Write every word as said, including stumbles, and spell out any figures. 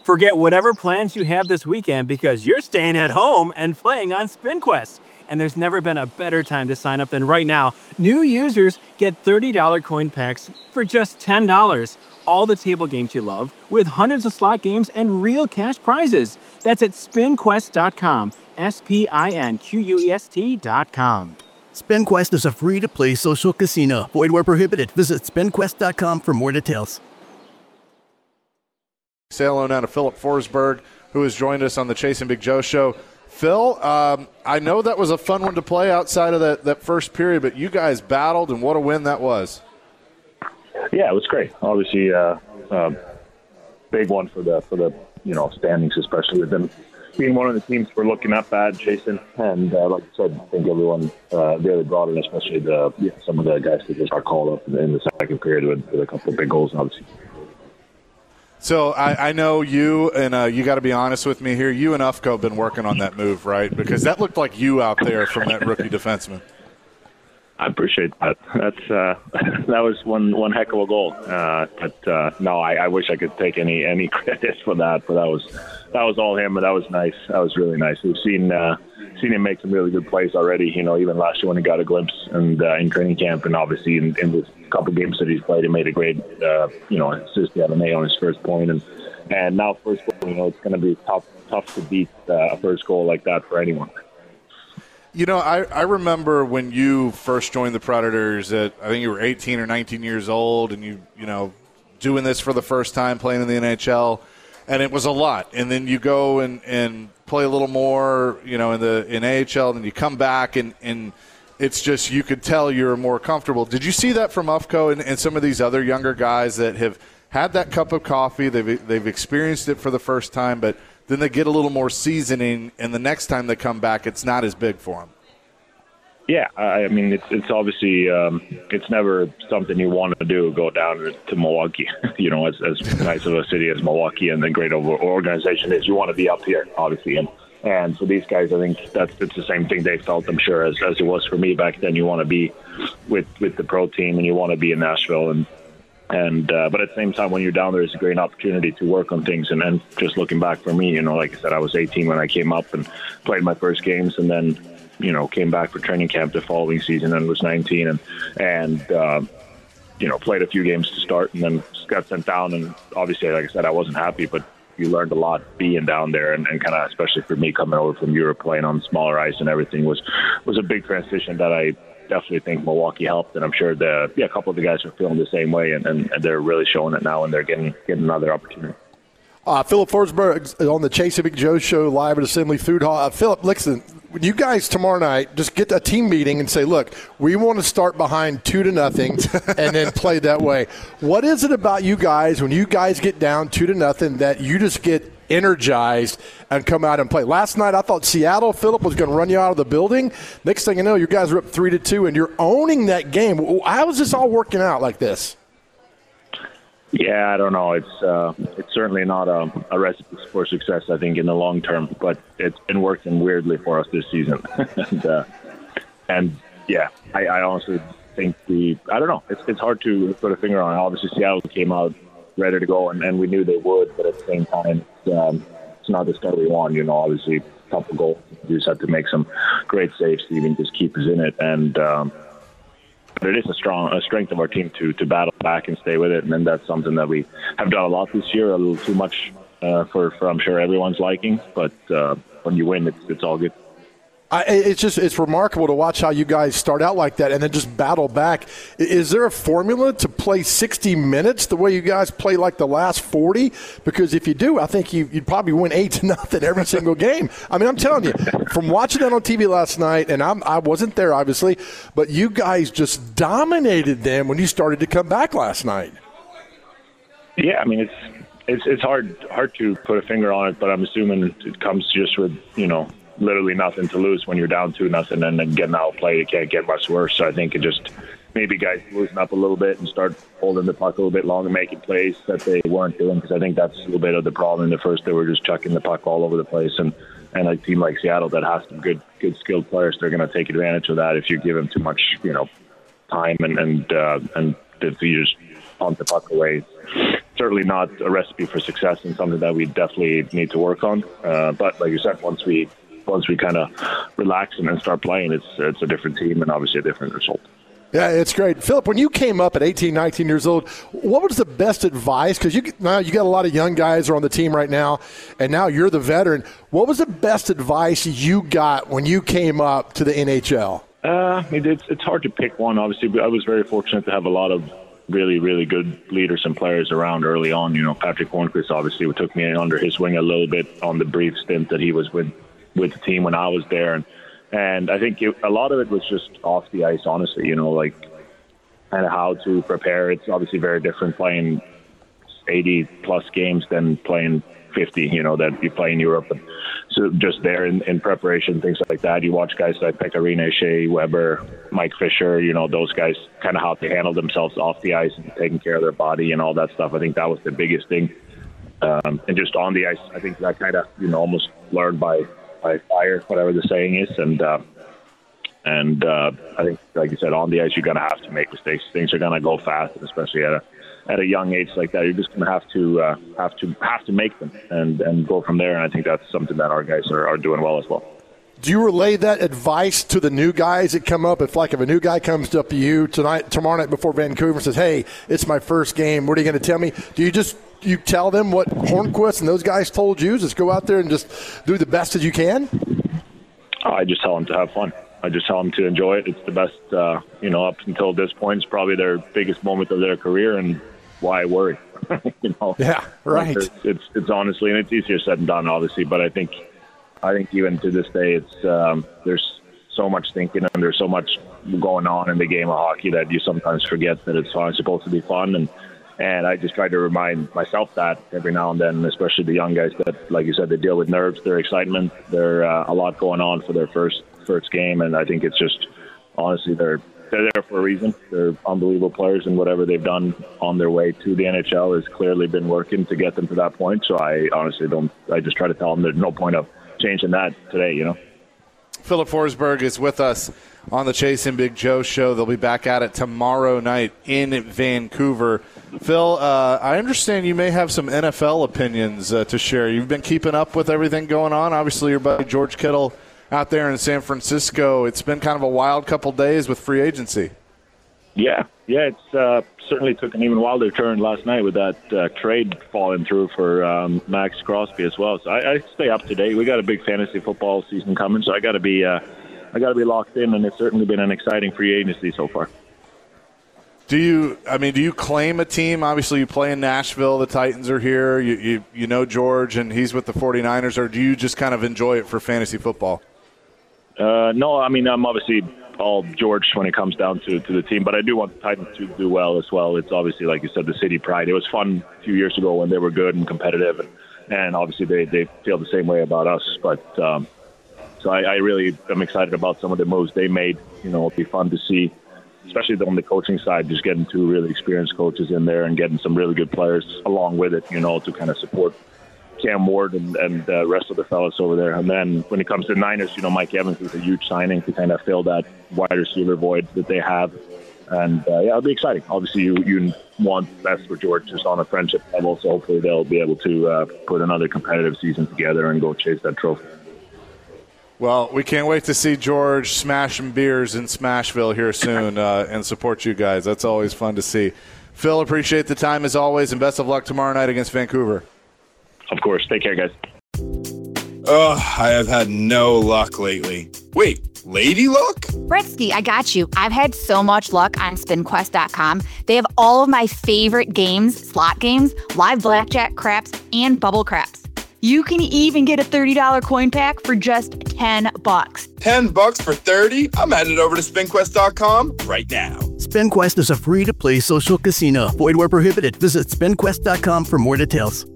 Forget whatever plans you have this weekend because you're staying at home and playing on SpinQuest. And there's never been a better time to sign up than right now. New users get thirty dollars coin packs for just ten dollars. All the table games you love, with hundreds of slot games and real cash prizes. That's at spin quest dot com. S P I N Q U E S T dot com. SpinQuest is a free-to-play social casino. Void where prohibited. Visit spin quest dot com for more details. Say hello now to Philip Forsberg, who has joined us on the Chasing Big Joe show. Phil, um, I know that was a fun one to play outside of that, that first period, but you guys battled, and what a win that was. Yeah, it was great. Obviously, uh, uh, big one for the for the you know standings, especially with them being one of the teams we're looking up at, Jason. And uh, like I said, I think everyone uh, really brought it, especially the yeah, some of the guys that just got called up in the second period with, with a couple of big goals, obviously. So I, I know you, and uh, you got to be honest with me here. You and Ufko have been working on that move, right? Because that looked like you out there from that rookie defenseman. I appreciate that. That's uh, that was one one heck of a goal. Uh, but uh, no, I, I wish I could take any any credit for that. But that was that was all him. But that was nice. That was really nice. We've seen uh, seen him make some really good plays already. You know, even last year when he got a glimpse and uh, in training camp, and obviously in, in the couple games that he's played, he made a great uh, you know assist. He had an A on his first point, and and now first goal. You know, it's going to be tough tough to beat uh, a first goal like that for anyone. You know, I, I remember when you first joined the Predators at, I think you were eighteen or nineteen years old, and you, you know, doing this for the first time, playing in the N H L, and it was a lot. And then you go and, and play a little more, you know, in the in A H L, and then you come back, and, and it's just, you could tell you're more comfortable. Did you see that from Ufko and, and some of these other younger guys that have had that cup of coffee, they've they've experienced it for the first time, but then they get a little more seasoning, and the next time they come back, it's not as big for them? Yeah, I mean, it's it's obviously um, it's never something you want to do, go down to, to Milwaukee. You know, as, as nice of a city as Milwaukee and the great organization is, you want to be up here, obviously. And and for these guys, I think that's it's the same thing they felt, I'm sure, as, as it was for me back then. You want to be with, with the pro team, and you want to be in Nashville. And And uh, but at the same time, when you're down there, it's a great opportunity to work on things. And then just looking back for me, you know, like I said, I was eighteen when I came up and played my first games, and then, you know, came back for training camp the following season and was nineteen, and and uh, you know, played a few games to start, and then got sent down. And obviously, like I said, I wasn't happy, but you learned a lot being down there, and, and kind of, especially for me coming over from Europe, playing on smaller ice and everything, was was a big transition that I definitely think Milwaukee helped, and I'm sure the yeah a couple of the guys are feeling the same way, and, and, and they're really showing it now, and they're getting getting another opportunity. Uh, Philip Forsberg on the Chasing Big Joe show live at Assembly Food Hall. Uh, Philip, listen, when you guys tomorrow night just get a team meeting and say, look, we want to start behind two to nothing and then play that way. What is it about you guys when you guys get down two to nothing that you just get energized and come out and play? Last night I thought Seattle, Philip, was going to run you out of the building. Next thing you know, you guys are up three to two and you're owning that game. How is this all working out like this? Yeah, I don't know. It's uh, it's certainly not a, a recipe for success, I think, in the long term, but it's been working weirdly for us this season. and, uh, and yeah, I, I honestly think we, I don't know, it's it's hard to put a finger on it. Obviously, Seattle came out ready to go, and, and we knew they would, but at the same time, it's, um, it's not the start we want. You know, obviously, a couple goals. You just had to make some great saves to even just keep us in it. And um, but it is a strong a strength of our team to to battle back and stay with it. And then that's something that we have done a lot this year, a little too much uh, for, for, I'm sure, everyone's liking. But uh, when you win, it's, it's all good. I, it's just it's remarkable to watch how you guys start out like that and then just battle back. Is there a formula to play sixty minutes the way you guys play like the last forty? Because if you do, I think you, you'd probably win eight to nothing every single game. I mean, I'm telling you, from watching that on T V last night, and I'm, I wasn't there obviously, but you guys just dominated them when you started to come back last night. Yeah, I mean, it's it's it's hard hard to put a finger on it, but I'm assuming it comes just with, you know, literally nothing to lose when you're down two nothing, and then getting outplayed, it can't get much worse. So I think it just maybe guys loosen up a little bit and start holding the puck a little bit longer, making plays that they weren't doing, because I think that's a little bit of the problem. In the first, they were just chucking the puck all over the place, and and a team like Seattle that has some good good skilled players, they're going to take advantage of that if you give them too much, you know, time and and uh, and if you just punt the puck away. certainly not a recipe for success and something that we definitely need to work on. Uh, but like you said, once we once we kind of relax and then start playing, it's it's a different team and obviously a different result. Yeah, it's great. Philip, when you came up at eighteen, nineteen years old, what was the best advice? Because you, now you got a lot of young guys are on the team right now, and now you're the veteran. What was the best advice you got when you came up to the N H L? Uh, it's, it's hard to pick one. Obviously, I was very fortunate to have a lot of really, really good leaders and players around early on. You know, Patrick Hornquist obviously took me under his wing a little bit on the brief stint that he was with, with the team when I was there. And And I think it, a lot of it was just off the ice, honestly, you know, like kind of how to prepare. It's obviously very different playing eighty plus games than playing fifty, you know, that you play in Europe. And so just there in, in preparation, things like that. You watch guys like Pekka Rinne, Shea Weber, Mike Fisher, you know, those guys kind of how they handle themselves off the ice and taking care of their body and all that stuff. I think that was the biggest thing. Um, and just on the ice, I think that kind of, you know, almost learned by, by fire, whatever the saying is. And, uh, and uh, I think, like you said, on the ice, you're going to have to make mistakes. Things are going to go fast, especially at a, at a young age like that. You're just going to have to, uh, have to, have to make them and, and go from there. And I think that's something that our guys are, are doing well as well. Do you relay that advice to the new guys that come up? If like if a new guy comes up to you tonight, tomorrow night before Vancouver and says, "Hey, it's my first game. What are you going to tell me?" Do you just you tell them what Hornquist and those guys told you? Just go out there and just do the best as you can? Oh, I just tell them to have fun. I just tell them to enjoy it. It's the best, uh, you know, up until this point, it's probably their biggest moment of their career, and why worry? you know? Yeah, right. It's, it's it's honestly, and it's easier said than done, obviously, but I think. I think even to this day, it's um, there's so much thinking and there's so much going on in the game of hockey that you sometimes forget that it's supposed to be fun. And and I just try to remind myself that every now and then, especially the young guys that, like you said, they deal with nerves, their excitement, there's uh, a lot going on for their first first game. And I think it's just, honestly, they're they're there for a reason. They're unbelievable players, and whatever they've done on their way to the N H L has clearly been working to get them to that point. So I honestly don't. I just try to tell them there's no point of changing that today, you know. Filip Forsberg is with us on the Chasing Big Joe show. They'll be back at it tomorrow night in Vancouver. Phil, uh, I understand you may have some N F L opinions uh, to share. You've been keeping up with everything going on. Obviously, your buddy George Kittle out there in San Francisco. It's been kind of a wild couple days with free agency. Yeah, yeah, it's uh, certainly took an even wilder turn last night with that uh, trade falling through for um, Max Crosby as well. So I, I stay up to date. We got a big fantasy football season coming, so I got to be, uh, I got to be locked in. And it's certainly been an exciting free agency so far. Do you? I mean, do you claim a team? Obviously, you play in Nashville. The Titans are here. You you, you know George, and he's with the forty-niners. Or do you just kind of enjoy it for fantasy football? Uh, no, I mean, I'm obviously all George when it comes down to, to the team, but I do want the Titans to do well as well. It's obviously, like you said, the city pride. It was fun a few years ago when they were good and competitive, and, and obviously they, they feel the same way about us. But um, so I, I really am excited about some of the moves they made. You know, it'll be fun to see, especially on the coaching side, just getting two really experienced coaches in there and getting some really good players along with it, you know, to kind of support Cam Ward and, and the rest of the fellas over there. And then when it comes to Niners, you know, Mike Evans is a huge signing to kind of fill that wide receiver void that they have. And, uh, yeah, it'll be exciting. Obviously, you, you want best for George just on a friendship level, so hopefully they'll be able to uh, put another competitive season together and go chase that trophy. Well, we can't wait to see George smash some beers in Smashville here soon uh, and support you guys. That's always fun to see. Phil, appreciate the time as always, and best of luck tomorrow night against Vancouver. Of course. Take care, guys. Ugh, I have had no luck lately. Wait, lady luck? Britsky, I got you. I've had so much luck on spin quest dot com. They have all of my favorite games, slot games, live blackjack, craps, and bubble craps. You can even get a thirty dollars coin pack for just ten bucks. ten bucks for thirty? I'm headed over to spin quest dot com right now. SpinQuest is a free-to-play social casino. Void where prohibited. Visit spin quest dot com for more details.